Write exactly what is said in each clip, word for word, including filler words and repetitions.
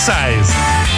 seize.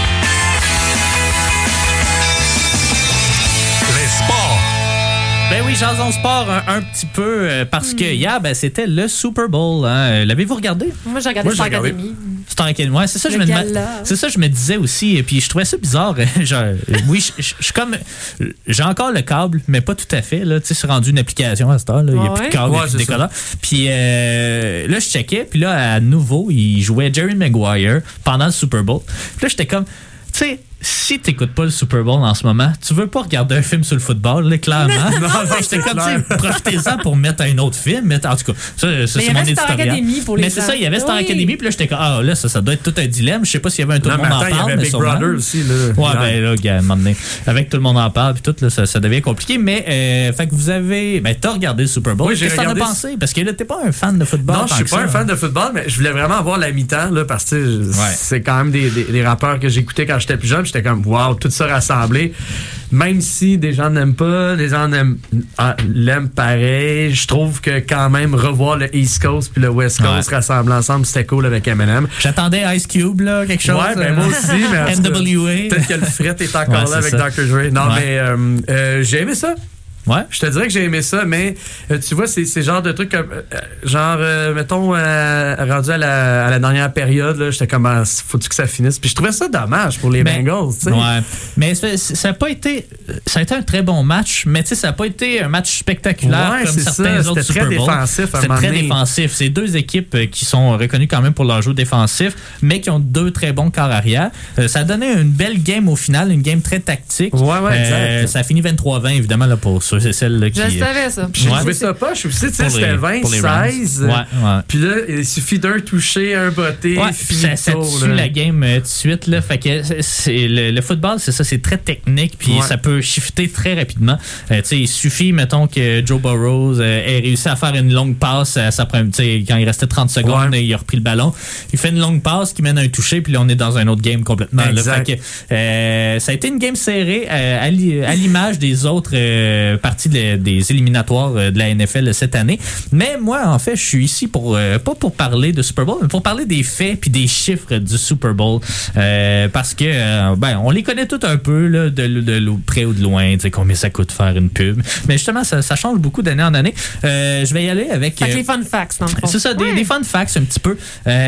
Les sports. Ben oui, Jason Sport un, un petit peu euh, parce que hier, ben, c'était le Super Bowl. Hein. L'avez-vous regardé? Moi, j'ai regardé Star Academy. Star Academy, ouais, c'est ça, je me demandais, c'est ça je me disais aussi. Et puis je trouvais ça bizarre. Genre, oui, je suis comme. J'ai encore le câble, mais pas tout à fait. Tu sais, c'est rendu une application à cette heure. Il n'y a ouais. plus de câble, il ouais, n'y a plus de décodeur. Puis euh, là, je checkais. Puis là, à nouveau, il jouait Jerry Maguire pendant le Super Bowl. Puis là, j'étais comme. Tu sais, si t'écoutes pas le Super Bowl en ce moment, tu veux pas regarder un film sur le football, là, clairement. Non, non, j'étais comme, tu sais, profitez-en pour mettre un autre film. Mais, en tout cas, ça, ça c'est mon éditorial. Mais c'est ça, il y avait Star oui. Academy, puis là, j'étais comme, ah, là, ça, ça doit être tout un dilemme. Je sais pas s'il y avait un tout le monde en parle. Il y avait Big Brother aussi, là. Ouais, ben là, gars, à un moment donné, avec tout le monde en parle, puis tout, là, ça, ça devient compliqué. Mais, euh, fait que vous avez, ben, t'as regardé le Super Bowl. Oui, j'ai Qu'est-ce que t'en as pensé? Parce que là, t'es pas un fan de football. Non, je suis pas un fan de football, mais je voulais vraiment avoir la mi-temps, là, parce que c'est quand même des, des, des rappeurs que j'écoutais quand j'étais plus jeune. J'étais comme, wow, tout ça rassemblé. Même si des gens n'aiment pas, des gens n'aiment, ah, l'aiment pareil, je trouve que quand même revoir le East Coast puis le West Coast ouais. rassemblés ensemble, c'était cool avec Eminem. J'attendais Ice Cube, là, quelque chose. Ouais, ben moi aussi, mais N W A. Peut-être que le fret est encore ouais, là avec ça. docteur Dre. Non, ouais. mais euh, euh, j'ai aimé ça. Ouais. Je te dirais que j'ai aimé ça, mais euh, tu vois, c'est, c'est genre de trucs comme, euh, genre, euh, mettons, euh, rendu à la, à la dernière période, là, j'étais comme, ah, faut-tu que ça finisse? Puis je trouvais ça dommage pour les mais, Bengals, tu sais. Ouais. Mais ça n'a pas été, ça a été un très bon match, mais tu sais, ça n'a pas été un match spectaculaire ouais, comme certains ça. autres C'était Super Bowl. Défensif, C'était très donné. défensif. C'est deux équipes qui sont reconnues quand même pour leur jeu défensif, mais qui ont deux très bons corps arrière. Euh, ça a donné une belle game au final, une game très tactique. Ouais, ouais, euh, exact. Ça a fini vingt-trois vingt, évidemment, là, pour ceux et celles là, qui... Je savais ça. J'ai ouais. trouvé ça poche aussi, tu sais, c'était vingt seize. Ouais, ouais. Puis là, il suffit d'un toucher, un botté, ouais, puis ça, ça tue la game euh, tout de suite, là. Fait que c'est, le, le football, c'est ça, c'est très technique, puis ouais. ça peut shifter très rapidement. Euh, tu sais, il suffit, mettons, que Joe Burrow euh, ait réussi à faire une longue passe à sa première, tu sais, quand il restait trente secondes, ouais. il a repris le ballon. Il fait une longue passe qui mène à un toucher, puis là, on est dans un autre game complètement. Là. Fait que euh, ça a été une game serrée euh, à, li- à l'image des autres euh, parties de, des éliminatoires de la N F L cette année. Mais moi, en fait, je suis ici pour euh, pas pour parler de Super Bowl, mais pour parler des faits puis des chiffres du Super Bowl. Euh, parce que, euh, ben, on les connaît tous un peu, là, de, de, de, de près ou de loin, tu sais, combien ça coûte faire une pub. Mais justement, ça, ça change beaucoup d'année en année. Euh, je vais y aller avec... Avec euh, les fun facts, dans le fond. C'est ça, ouais. des, des fun facts un petit peu.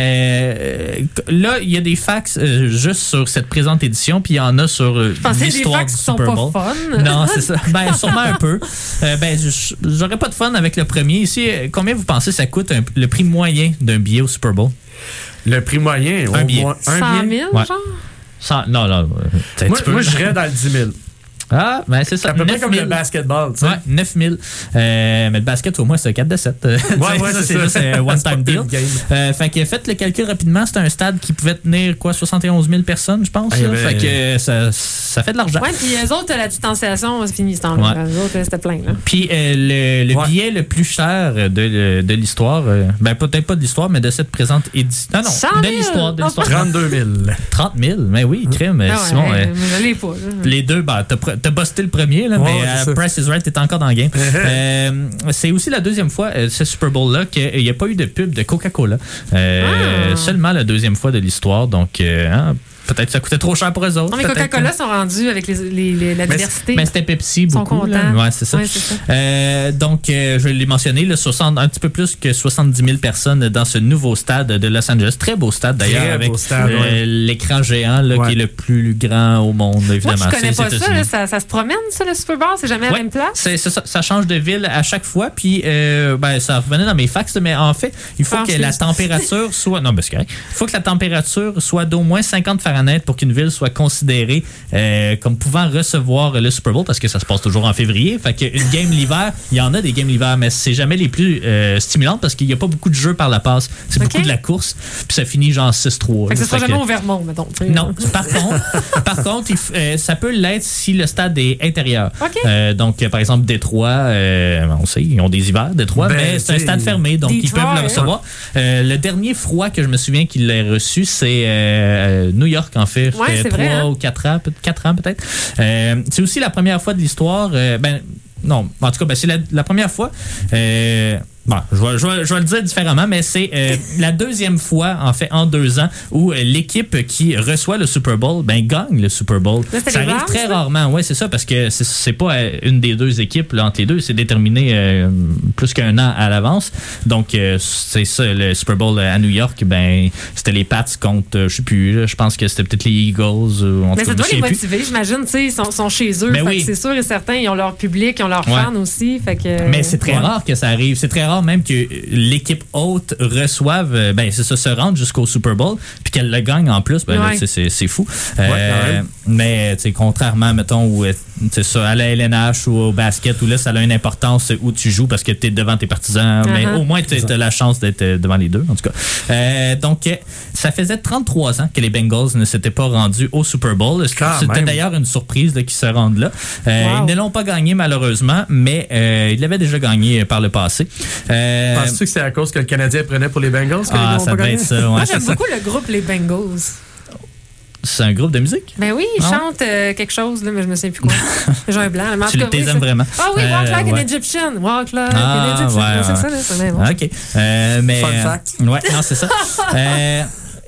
Euh, là, il y a des facts euh, juste sur cette présente édition, puis il y en a sur euh, l'histoire du Super Bowl. Sont pas fun. Non, c'est ça. Ben, sûrement un peu. Euh, ben, je, j'aurais pas de fun avec le premier. Ici, combien vous pensez ça coûte un, le prix moyen d'un billet au Super Bowl? Le prix moyen? Un billet. Moins, un cent mille, ouais. genre? cent, non, non. Moi, moi je serais dans le dix mille. Ah, ben c'est ça. C'est à peu près comme le basketball, tu sais. Ouais, neuf mille. Euh, mais le basket, au moins, c'est quatre de sept. Ouais, ouais, ça, c'est, c'est juste un one-time deal. Euh, fait que faites le calcul rapidement. C'est un stade qui pouvait tenir, quoi, soixante et onze mille personnes, je pense. Ah, ben, fait que ça, ça fait de l'argent. Ouais, puis eux autres, la distanciation, c'est fini ce temps-là. Ouais. Eux autres, c'était plein, là. Puis euh, le, le ouais. billet le plus cher de, de l'histoire, euh, ben peut-être pas de l'histoire, mais de cette présente édition. Non, non, de l'histoire. De l'histoire. trente-deux mille. trente mille, mais oui, crème. Ah ouais, Simon, ouais, euh, mais je l'ai pas. Là. Les deux, ben, t'as, t'as busté le premier. Là, ouais, mais euh, Price is Right est encore dans le game. euh, c'est aussi la deuxième fois, euh, ce Super Bowl-là, qu'il n'y a pas eu de pub de Coca-Cola. Euh, ah. Seulement la deuxième fois de l'histoire. Donc, euh, hein, peut-être que ça coûtait trop cher pour eux autres. Non, mais Coca-Cola sont rendus avec les, les, les, la mais diversité. Mais c'était Pepsi beaucoup. Ils sont contents. Ouais, c'est ça. Ouais, c'est ça. Euh, donc, euh, je l'ai mentionné, là, soixante, un petit peu plus que soixante-dix mille personnes dans ce nouveau stade de Los Angeles. Très beau stade, d'ailleurs, Très avec stade, euh, ouais. l'écran géant là, ouais. qui est le plus grand au monde, évidemment. Moi, je connais c'est, pas c'est ça, là, ça. Ça se promène, ça, le Super Bowl? C'est jamais à ouais. la même place? C'est, c'est ça, ça change de ville à chaque fois. Puis, euh, ben, ça revenait dans mes fax, mais en fait, il faut que la température soit... Non, ben, c'est correct. Il faut que la température soit d'au moins cinquante Fahrenheit pour qu'une ville soit considérée euh, comme pouvant recevoir le Super Bowl, parce que ça se passe toujours en février. Fait qu'une game l'hiver, il y en a des games l'hiver, mais c'est jamais les plus euh, stimulantes parce qu'il n'y a pas beaucoup de jeux par la passe. C'est okay. beaucoup de la course. Puis ça finit genre six trois. Fait que ça sera jamais que... au Vermont, mettons. Non. Par contre, par contre il f... euh, ça peut l'être si le stade est intérieur. Okay. Euh, donc, par exemple, Détroit, euh, on sait, ils ont des hivers, Détroit, ben, mais c'est un stade fermé, donc Detroit, ils peuvent le recevoir. Euh, le dernier froid que je me souviens qu'il l'ait reçu, c'est euh, New York, en fait. Ouais, c'est vrai, hein? ou quatre ans, quatre ans peut-être. Euh, c'est aussi la première fois de l'histoire. Euh, ben, non, en tout cas, ben, c'est la, la première fois. Euh, Bon, je vais, je, vais, je vais le dire différemment, mais c'est euh, la deuxième fois, en fait, en deux ans, où euh, l'équipe qui reçoit le Super Bowl, ben, gagne le Super Bowl. Là, ça arrive Rams, très ça? rarement. Oui, c'est ça, parce que c'est, c'est pas une des deux équipes là, entre les deux. C'est déterminé euh, plus qu'un an à l'avance. Donc, euh, c'est ça, le Super Bowl à New York, ben, c'était les Pats contre, euh, je sais plus, je pense que c'était peut-être les Eagles. Ou en mais tout ça cas, doit les motiver, j'imagine. Tu sais, ils sont, sont chez eux. Ben fait oui. que c'est sûr et certain, ils ont leur public, ils ont leurs ouais. fans aussi. Fait que, mais c'est très ouais. rare que ça arrive. C'est très rare même que l'équipe haute reçoive, ben c'est ça, se rendre jusqu'au Super Bowl, puis qu'elle le gagne en plus, ben ouais. là, c'est, c'est fou. Ouais, euh, mais tu sais, contrairement, mettons, où c'est ça, à la L N H ou au basket, où là, ça a une importance où tu joues parce que tu es devant tes partisans, uh-huh. mais au moins tu as la chance d'être devant les deux, en tout cas. Euh, donc, ça faisait trente-trois ans que les Bengals ne s'étaient pas rendus au Super Bowl. Quand C'était même. d'ailleurs une surprise là, qu'ils se rendent là. Euh, wow. Ils ne l'ont pas gagné, malheureusement, mais euh, ils l'avaient déjà gagné par le passé. Euh, Penses-tu que c'est à cause que le Canadien prenait pour les Bengals? Ah, ils ça devait être ça. Ouais, Moi, j'aime ça. beaucoup le groupe Les Bengals. C'est un groupe de musique? Ben oui, ils ah. chantent euh, quelque chose, là, mais je me souviens plus quoi. J'ai un blanc. Mais en tu tout cas, les oui, vraiment. Ah oui, Walk euh, Like ouais. an Egyptian. Walk Like ah, an Egyptian. Ouais, ouais. C'est ça, là, c'est bon. OK. Euh, mais, Fun fact. Euh, ouais, non, c'est ça. euh,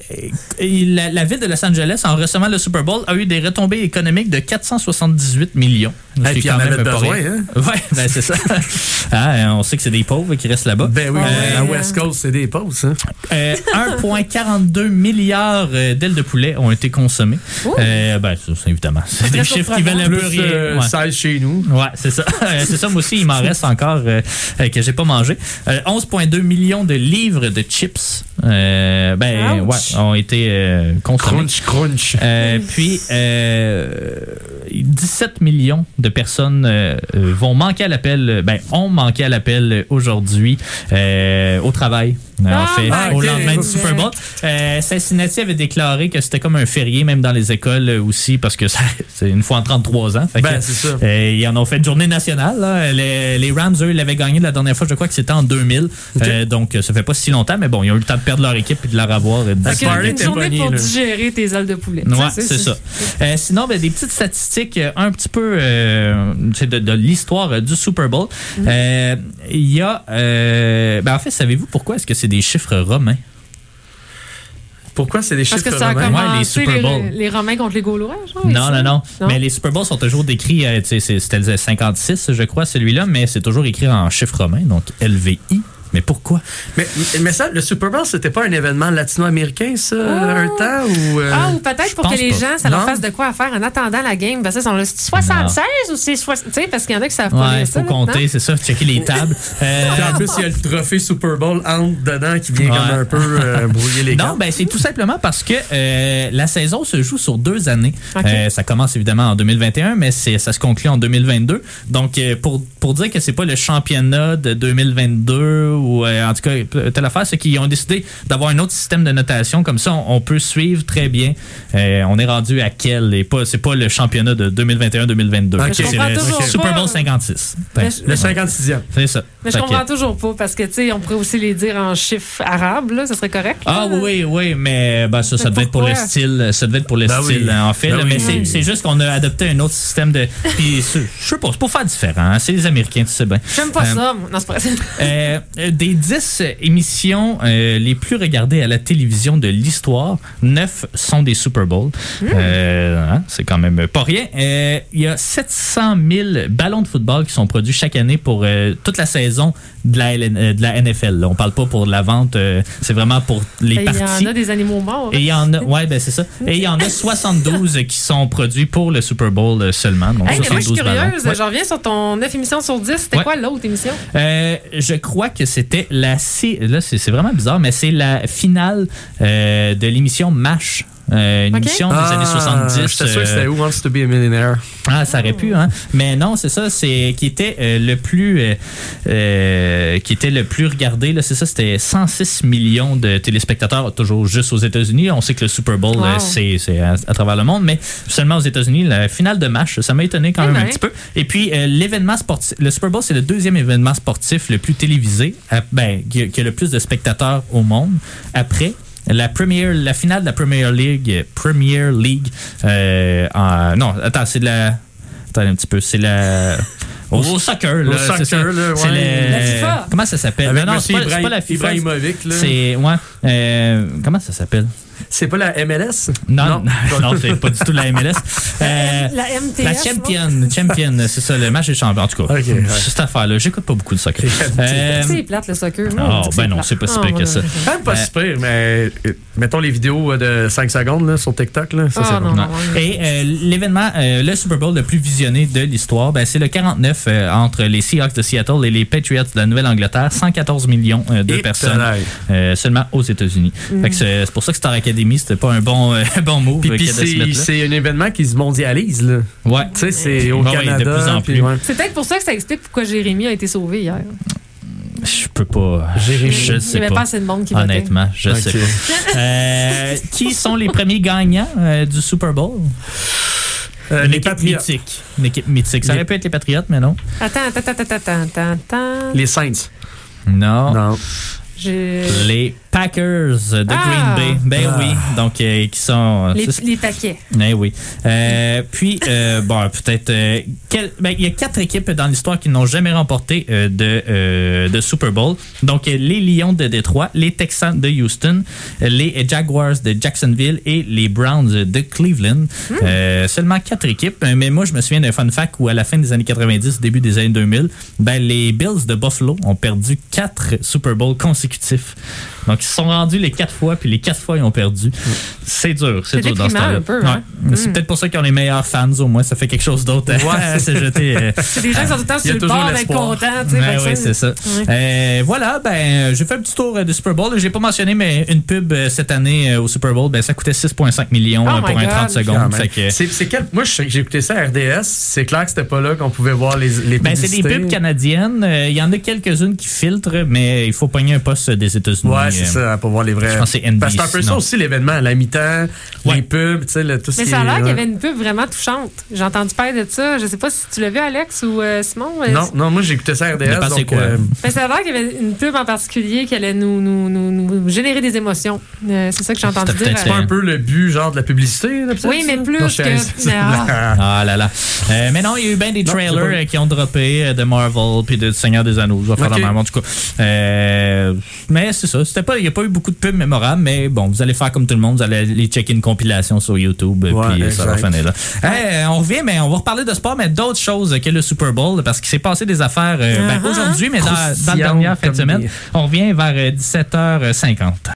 La, la ville de Los Angeles, en recevant le Super Bowl, a eu des retombées économiques de quatre cent soixante-dix-huit millions. Et puis, il y en avait besoin, hein? Oui, ben c'est ça. Ah, on sait que c'est des pauvres qui restent là-bas. Ben oui, euh, la West Coast, c'est des pauvres, ça. Euh, un virgule quarante-deux milliards d'ailes de poulet ont été consommées. Euh, ben, ça, c'est évidemment. C'est des chiffres qui valent un peu rien. Euh, ouais. seize chez nous. Ouais, c'est ça. c'est ça, moi aussi, il m'en reste encore euh, que j'ai pas mangé. Euh, onze virgule deux millions de livres de chips. Euh, ben, Ouch. ouais. ont été euh, consommés. Crunch, crunch. Euh, puis, euh, dix-sept millions de personnes euh, vont manquer à l'appel, ben, ont manqué à l'appel aujourd'hui euh, au travail. Ah, en fait, okay. au lendemain du Super Bowl. Euh, Cincinnati avait déclaré que c'était comme un férié, même dans les écoles aussi, parce que ça, c'est une fois en trente-trois ans. Fait ben, que, c'est ça. Euh, ils en ont fait une journée nationale. Là. Les, les Rams, eux, ils l'avaient gagné la dernière fois, je crois que c'était en deux mille. Okay. Euh, donc, ça fait pas si longtemps, mais bon, ils ont eu le temps de perdre leur équipe et de la revoir. Okay, une journée pogné, pour là. digérer tes ailes de poulet. Ouais, c'est, c'est, c'est ça. Euh, sinon, ben, des petites statistiques un petit peu euh, de, de l'histoire du Super Bowl. Il mm. euh, y a... Euh, ben, en fait, savez-vous pourquoi est-ce que c'est des chiffres romains? Pourquoi c'est des Parce chiffres que ça a romains? commencé, ouais, les Super Bowls. Les, les Romains contre les Gaulois, genre? Non, non, non, non. Mais les Super Bowls sont toujours décrits, euh, c'était le cinquante-six, je crois, celui-là, mais c'est toujours écrit en chiffres romains, donc L V I. Mais pourquoi? Mais, mais ça, le Super Bowl, c'était pas un événement latino-américain, ça, oh. un temps? Ou, euh... Ah, ou peut-être pour que les pas. gens, ça non. leur fasse de quoi à faire en attendant la game. Parce que c'est soixante-seize non. ou c'est soixante... Tu sais, parce qu'il y en a qui savent pas ouais, ça. Il faut compter, c'est ça, checker les tables. euh... en plus, il y a le trophée Super Bowl entre dedans qui vient ouais. comme un peu euh, brouiller les cartes. Non, ben c'est tout simplement parce que euh, la saison se joue sur deux années. Okay. Euh, ça commence évidemment en deux mille vingt et un, mais c'est, ça se conclut en deux mille vingt-deux. Donc, euh, pour, pour dire que c'est pas le championnat de deux mille vingt-deux ou euh, en tout cas, telle affaire, c'est qu'ils ont décidé d'avoir un autre système de notation. Comme ça, on, on peut suivre très bien. Euh, on est rendu à quel et pas, c'est pas le championnat de deux mille vingt et un deux mille vingt-deux. Okay. C'est le Super Bowl cinquante-six. Ben, le cinquante-sixième. C'est ça. Mais je fait comprends que... toujours pas parce que, tu sais, on pourrait aussi les dire en chiffres arabes, là, ça serait correct. Là. Ah oui, oui, mais ben, ça, ça devait être pour le style. Ça devait être pour le ben style, oui. en fait. Ben là, oui. Mais c'est, c'est juste qu'on a adopté un autre système de. Puis, je sais pas, c'est pour faire différent. Hein. C'est les Américains, tu sais bien. J'aime pas euh, ça. Non, c'est pas ça. euh, des dix émissions euh, les plus regardées à la télévision de l'histoire, neuf sont des Super Bowls. Mmh. Euh, hein, c'est quand même pas rien. Euh, il y a sept cent mille ballons de football qui sont produits chaque année pour euh, toute la saison de la, L N, euh, de la N F L. Là. On parle pas pour la vente, euh, c'est vraiment pour les Et parties. Il y en a des animaux morts. Et il y en a, ouais, ben c'est ça. Et il y en a soixante-douze qui sont produits pour le Super Bowl seulement. Donc hey, mais moi, je suis curieuse. Ouais. Je reviens sur ton neuf émissions sur dix. C'était ouais. quoi l'autre émission? Euh, je crois que c'était la... Là, c'est, c'est vraiment bizarre, mais c'est la finale euh, de l'émission MASH. Euh, une okay. émission des ah, années soixante-dix. J'étais sûr que c'était Who Wants to be a Millionaire. Ah, ça aurait pu, hein. Mais non, c'est ça, c'est qui était euh, le plus euh, euh, qui était le plus regardé, là, c'est ça, c'était cent six millions de téléspectateurs, toujours juste aux États-Unis. On sait que le Super Bowl, wow. euh, c'est, c'est à, à travers le monde, mais seulement aux États-Unis. La finale de match, ça m'a étonné quand même hey ben. un petit peu. Et puis, euh, l'événement sportif, le Super Bowl, c'est le deuxième événement sportif le plus télévisé, à, ben, qui, qui a le plus de spectateurs au monde, après La, Premier, la finale de la Premier League, Premier League, euh, en, non, attends, c'est de la, Attends un petit peu. C'est la... Au, au soccer, là. Au soccer, c'est ça. là, ouais. C'est le... La FIFA. Comment ça s'appelle? Avec Non, non, c'est pas, c'est pas la FIFA. Ibrahimovic, là. C'est... Ouais. Euh, comment ça s'appelle? C'est pas la M L S? Non, non, non c'est pas du tout la M L S. Euh, la M T S. La Champion, Champion, c'est ça, le match des champions. En tout cas, okay, ouais. cette affaire-là, j'écoute pas beaucoup de soccer. Euh, c'est plate le soccer. Oh, ben non, c'est pas si pire que ça. C'est même pas si pire, mais mettons les vidéos de cinq secondes là, sur TikTok. Là, ça, oh, c'est non, non, Et euh, l'événement, euh, le Super Bowl le plus visionné de l'histoire, ben, c'est le quarante-neuf euh, entre les Seahawks de Seattle et les Patriots de la Nouvelle-Angleterre. cent quatorze millions euh, de et personnes euh, seulement aux États-Unis. Mm. Fait que c'est, c'est pour ça que Star Academy, c'était pas un bon, euh, bon move. Puis, puis c'est, c'est un événement qui se mondialise. Là. Ouais. Tu sais, c'est au bon, Canada. Oui, de plus en plus. Puis, ouais. C'est peut-être pour ça que ça explique pourquoi Jérémy a été sauvé hier. Je peux pas. Jérémy. Je sais pas. Il n'y avait pas assez de monde qui votait. Honnêtement, je okay. sais pas. euh, qui sont les premiers gagnants euh, du Super Bowl? Euh, Une les équipe Patriots. mythique. Une équipe mythique. Ça les... aurait pu être les Patriots, mais non. Attends, attends, attends, attends, attends, attends. Les Saints. Non. Non. Je... Les Packers de ah! Green Bay. Ben ah. oui. Donc, euh, qui sont... Les, les paquets. Ben oui. Euh, puis, euh, bon, peut-être... Euh, quel, ben, il y a quatre équipes dans l'histoire qui n'ont jamais remporté euh, de, euh, de Super Bowl. Donc, les Lions de Détroit, les Texans de Houston, les Jaguars de Jacksonville et les Browns de Cleveland. Mm. Euh, seulement quatre équipes. Mais moi, je me souviens d'un fun fact où, à la fin des années quatre-vingt-dix, début des années deux mille, ben, les Bills de Buffalo ont perdu quatre Super Bowls consécutifs. Donc, ils se sont rendus les quatre fois, puis les quatre fois, ils ont perdu. Mm. C'est dur, c'est, c'est dur dans ce temps-là. Un peu, hein? Ouais. Mm. C'est peut-être pour ça qu'ils ont les meilleurs fans, au moins. Ça fait quelque chose d'autre. Ouais, c'est jeté. Euh, c'est des gens qui sont tout le temps sur le bord d'être contents. Tu sais, ouais, oui, c'est ça. Ouais. Euh, voilà, ben, j'ai fait un petit tour de Super Bowl. J'ai pas mentionné, mais une pub cette année au Super Bowl, ben, ça coûtait six virgule cinq millions oh pour un God. trente secondes. Fait que... c'est, c'est quel... Moi, j'ai écouté ça à R D S. C'est clair que c'était pas là qu'on pouvait voir les, les ben, c'est des pubs canadiennes. Il y en a quelques-unes qui filtrent, mais il faut pogner un poste des États-Unis. Ouais, c'est ça, pour voir les vrais. Je pense que c'est N B C. Parce que c'est un peu ça aussi, l'événement, à la mi-temps, ouais. les pubs, tu sais, le, tout ce mais qui ça a l'air est, qu'il y avait une pub vraiment touchante. J'ai entendu parler de ça. Je sais pas si tu l'as vu, Alex ou euh, Simon. Non, non, moi, j'ai écouté ça à R D S. Donc, quoi? Euh... Ben, ça a l'air qu'il y avait une pub en particulier qui allait nous, nous, nous, nous générer des émotions. Euh, c'est ça que j'ai entendu dire. C'est pas un peu le but, genre, de la publicité, là, oui, mais plus non, que... Mais, ah. ah là là. Euh, mais non, il y a eu bien des trailers non, pas... qui ont droppé euh, de Marvel puis de Seigneur des Anneaux. Je vais faire okay. la même, en tout cas. Euh, mais c'est ça. C'était pas, il n'y a pas eu beaucoup de pubs mémorables, mais bon, vous allez faire comme tout le monde. Vous allez aller checker une compilation sur YouTube ouais, puis exact. ça va finir là. Hey, on revient, mais on va reparler de sport, mais d'autres choses que le Super Bowl, parce qu'il s'est passé des affaires euh, uh-huh. ben, aujourd'hui, mais dans, dans la dernière fin de semaine. Des... On revient vers dix-sept heures cinquante.